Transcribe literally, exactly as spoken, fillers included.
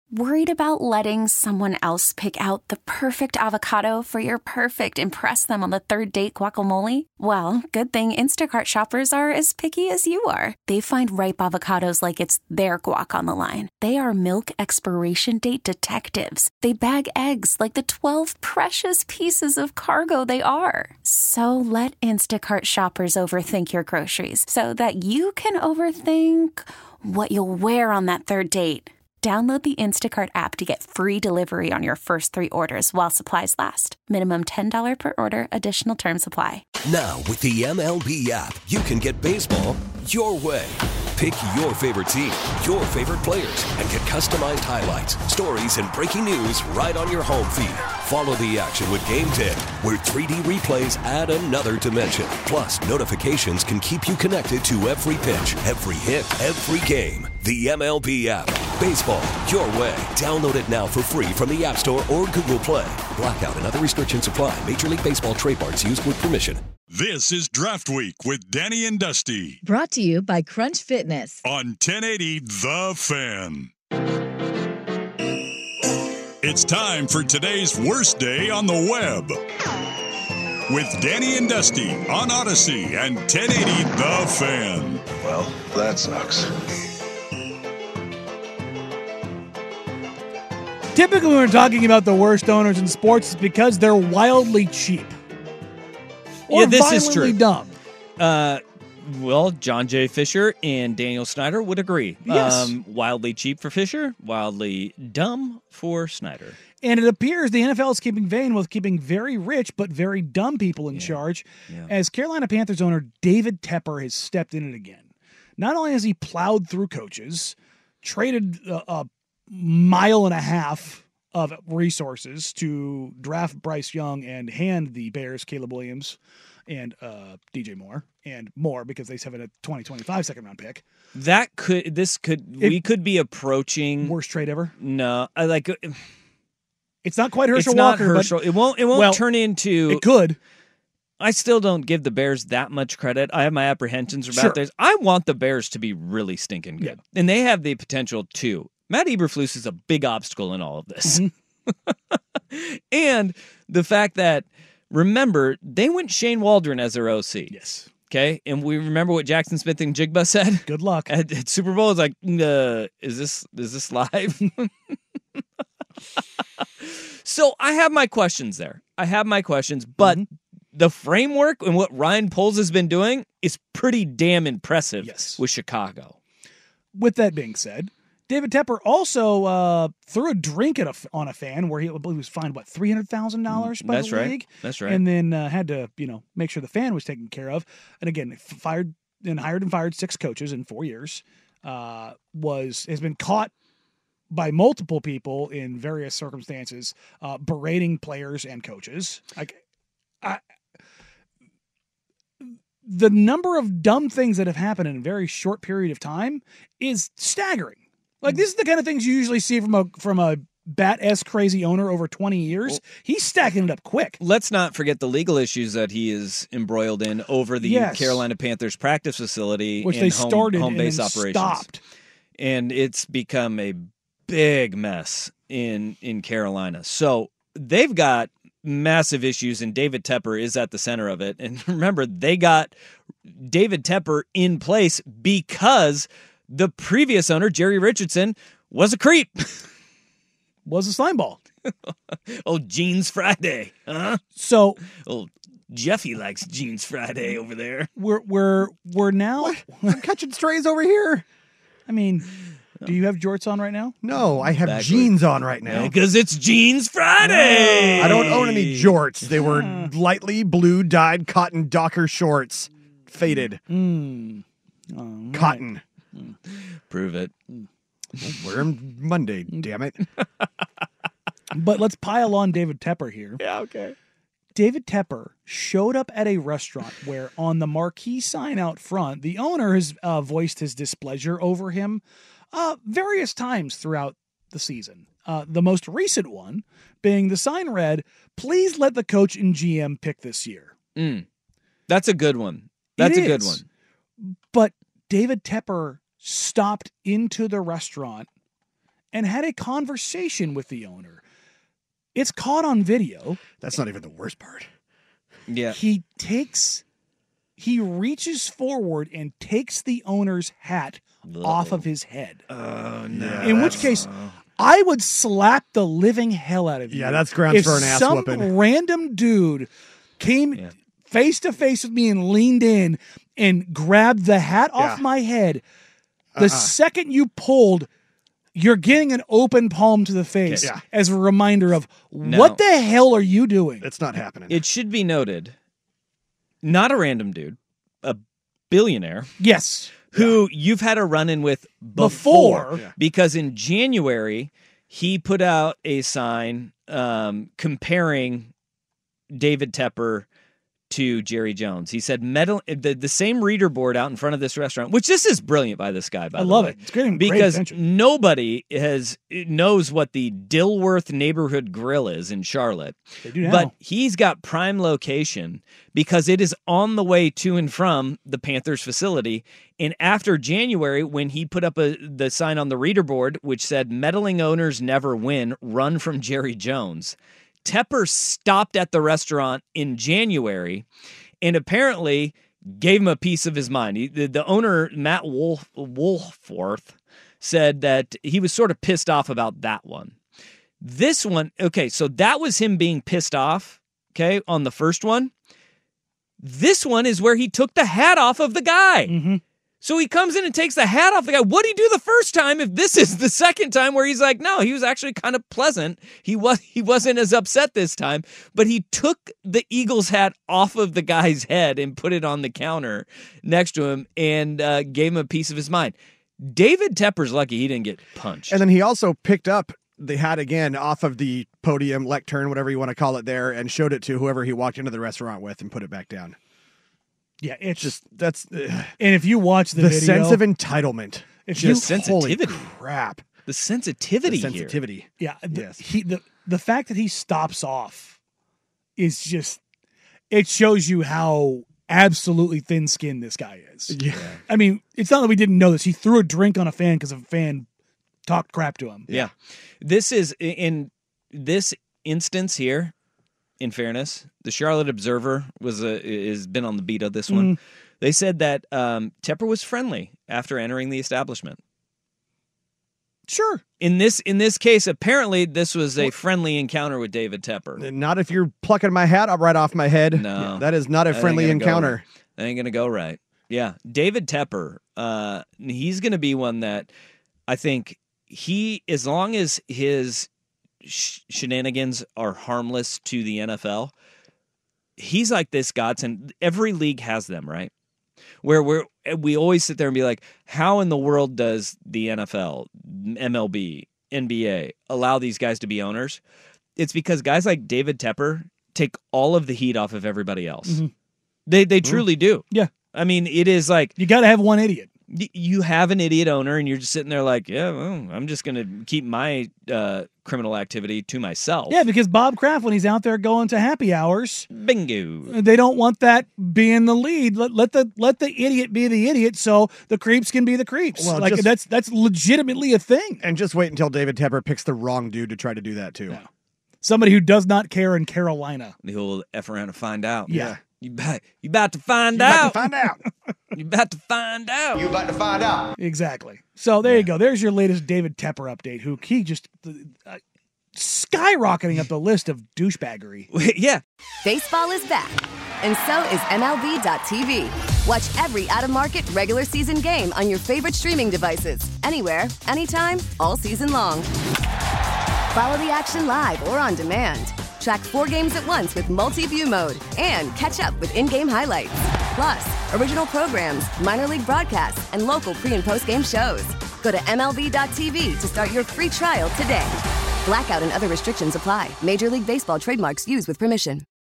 Worried about letting someone else pick out the perfect avocado for your perfect impress them on the third date guacamole? Well, good thing Instacart shoppers are as picky as you are. They find ripe avocados like it's their guac on the line. They are milk expiration date detectives. They bag eggs like the twelve precious pieces of cargo they are. So let Instacart shoppers overthink your groceries so that you can overthink what you'll wear on that third date. Download the Instacart app to get free delivery on your first three orders while supplies last. Minimum ten dollars per order. Additional terms apply. Now, with the M L B app, you can get baseball your way. Pick your favorite team, your favorite players, and get customized highlights, stories, and breaking news right on your home feed. Follow the action with Game ten, where three D replays add another dimension. Plus, notifications can keep you connected to every pitch, every hit, every game. The M L B app. Baseball your way. Download it now for free from the App Store or Google Play. Blackout and other restrictions apply. Major League Baseball trademarks used with permission. This is Draft Week with Danny and Dusty. Brought to you by Crunch Fitness. On ten eighty The Fan. It's time for today's worst day on the web. With Danny and Dusty on Odyssey and ten eighty The Fan. Well, that sucks. Typically, when we're talking about the worst owners in sports, it's because they're wildly cheap. Or yeah, this violently is true. dumb. Uh, well, John J. Fisher and Daniel Snyder would agree. Yes. Um, wildly cheap for Fisher, wildly dumb for Snyder. And it appears the N F L is keeping vein with keeping very rich but very dumb people in Yeah. charge, Yeah. as Carolina Panthers owner David Tepper has stepped in it again. Not only has he plowed through coaches, traded a, a mile and a half of resources to draft Bryce Young and hand the Bears Caleb Williams and uh, D J Moore and more because they have a twenty twenty-five second round pick. That could, this could, It- we could be approaching. Worst trade ever. No, I like. It's not quite Herschel it's not Walker, Herschel. but It won't. It won't well, turn into. it could. I still don't give the Bears that much credit. I have my apprehensions about Sure. this. I want the Bears to be really stinking good, Yeah. and they have the potential to. Matt Eberflus is a big obstacle in all of this. Mm-hmm. And the fact that, remember, they went Shane Waldron as their O C. Yes. Okay? And we remember what Jackson Smith and Jigba said Good luck. at, at Super Bowl. It's like, uh, is this is this live? So I have my questions there. I have my questions, but Mm-hmm. the framework and what Ryan Poles has been doing is pretty damn impressive Yes. with Chicago. With that being said, David Tepper also uh, threw a drink at a, on a fan where he, I believe he was fined, what, three hundred thousand dollars by That's the right. league? That's right. And then uh, had to, you know, make sure the fan was taken care of. And again, f- fired and hired and fired six coaches in four years. Uh, was has been caught by multiple people in various circumstances uh, berating players and coaches. Like, I, the number of dumb things that have happened in a very short period of time is staggering. Like, this is the kind of things you usually see from a from a bat-esque crazy owner over twenty years. Well, He's stacking it up quick. Let's not forget the legal issues that he is embroiled in over the Yes. Carolina Panthers practice facility, Which and they home, started home and base then operations. stopped. And it's become a big mess in in Carolina. So they've got massive issues, and David Tepper is at the center of it. And remember, they got David Tepper in place because the previous owner, Jerry Richardson, was a creep. Was a slime ball. Oh, Jeans Friday, huh? So Oh, Jeffy likes Jeans Friday over there. we're we're we're now. I'm catching strays over here. I mean, do you have jorts on right now? No, I have Backward. jeans on right now. Because it's Jeans Friday. I don't own any jorts. They were lightly blue dyed cotton Docker shorts. Faded. Mm. All right. Cotton. Prove it. Wear them Monday, damn it. But let's pile on David Tepper here. Yeah, okay. David Tepper showed up at a restaurant where on the marquee sign out front, the owner has uh, voiced his displeasure over him uh, various times throughout the season. Uh, the most recent one being the sign read, "Please let the coach and G M pick this year." Mm. That's a good one. That's It a good is. one. But David Tepper stopped into the restaurant and had a conversation with the owner. It's caught on video. That's not even the worst part. Yeah. He takes, he reaches forward and takes the owner's hat Ugh. off of his head. Oh, no. Yeah, In which that's- case, I would slap the living hell out of you. Yeah, that's grounds if for an ass some whooping. random dude came Yeah. face to face with me and leaned in and grabbed the hat off Yeah. my head. The Uh-uh. second you pulled, you're getting an open palm to the face Yeah. as a reminder of No. what the hell are you doing? It's not happening. It should be noted, not a random dude, a billionaire Yes. who you've had a run-in with before, Before. Yeah. because in January he put out a sign um, comparing David Tepper to Jerry Jones. He said metal the, the same reader board out in front of this restaurant, which this is brilliant by this guy, by I the love way. it. It's getting great Because attention. nobody has knows what the Dilworth Neighborhood Grill is in Charlotte. They do now. But he's got prime location because it is on the way to and from the Panthers facility. And after January, when he put up a, the sign on the reader board, which said, meddling owners never win, run from Jerry Jones, Tepper stopped at the restaurant in January and apparently gave him a piece of his mind. He, the, the owner, Matt Wolf, Wolfworth, said that he was sort of pissed off about that one. This one, okay, so that was him being pissed off, okay, on the first one. This one is where he took the hat off of the guy. Mm-hmm. So he comes in and takes the hat off the guy. What did he do the first time if this is the second time where he's like, no, he was actually kind of pleasant. He was he wasn't as upset this time, but he took the Eagles hat off of the guy's head and put it on the counter next to him and uh, gave him a piece of his mind. David Tepper's lucky he didn't get punched. And then he also picked up the hat again off of the podium, lectern, whatever you want to call it there, and showed it to whoever he walked into the restaurant with and put it back down. Yeah, it's Just, that's uh, and if you watch the, the video, sense of entitlement. if Just, you, holy sensitivity. crap. the sensitivity, The here. sensitivity. yeah, the, Yes. he the the fact that he stops off is just it shows you how absolutely thin-skinned this guy is. Yeah. I mean, it's not that we didn't know this. He threw a drink on a fan because a fan talked crap to him. Yeah. This is in this instance here, in fairness, the Charlotte Observer was a has been on the beat of this one. They said that um, Tepper was friendly after entering the establishment. Sure. In this in this case, apparently this was a friendly encounter with David Tepper. Not if you're plucking my hat up right off my head. No. That is not a That ain't friendly gonna go encounter. right. That ain't gonna go right. Yeah, David Tepper. Uh, he's gonna be one that I think he, as long as his sh- shenanigans are harmless to the N F L, he's like this godsend. Every league has them, right? Where we're we always sit there and be like, how in the world does the N F L, M L B, N B A allow these guys to be owners? It's because guys like David Tepper take all of the heat off of everybody else. Mm-hmm. They they truly do. Yeah. I mean, it is like You got to have one idiot. y- you have an idiot owner, and you're just sitting there like, yeah, well, I'm just going to keep my uh, criminal activity to myself. Yeah, because Bob Kraft, when he's out there going to happy hours, Bingo. they don't want that being the lead. Let, let the let the idiot be the idiot, so the creeps can be the creeps. Well, like just- that's that's legitimately a thing. And just wait until David Tepper picks the wrong dude to try to do that too. Yeah. Somebody who does not care in Carolina. He'll F around and find out. Yeah. You about, you about to find You about out. to find out. You about to find out. You about to find out. Exactly. So there you go. There's your latest David Tepper update. Who he just uh, skyrocketing up the list of douchebaggery. yeah. Baseball is back, and so is M L B dot T V. Watch every out-of-market regular season game on your favorite streaming devices, anywhere, anytime, all season long. Follow the action live or on demand. Track four games at once with multi-view mode and catch up with in-game highlights. Plus, original programs, minor league broadcasts, and local pre- and post-game shows. Go to M L B dot T V to start your free trial today. Blackout and other restrictions apply. Major League Baseball trademarks used with permission.